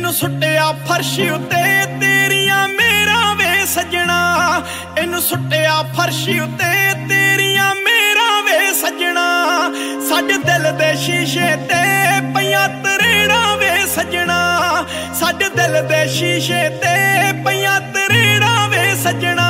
ਇਹਨੂੰ ਸੁੱਟਿਆ ਫਰਸ਼ ਉੱਤੇ ਤੇਰੀਆਂ ਮੇਰਾ ਵੇ ਸੱਜਣਾ, ਇਹਨੂੰ ਸੁੱਟਿਆ ਫਰਸ਼ ਉੱਤੇ ਤੇਰੀਆਂ ਮੇਰਾ ਵੇ ਸੱਜਣਾ। ਸਾਡੇ ਦਿਲ ਦੇ ਸ਼ੀਸ਼ੇ ਤੇ ਪਈਆਂ ਤਰੇੜਾਂ ਵੇ ਸੱਜਣਾ, ਸਾਡੇ ਦਿਲ ਦੇ ਸ਼ੀਸ਼ੇ ਤੇ ਪਈਆਂ ਤਰੇੜਾਂ ਵੇ ਸੱਜਣਾ।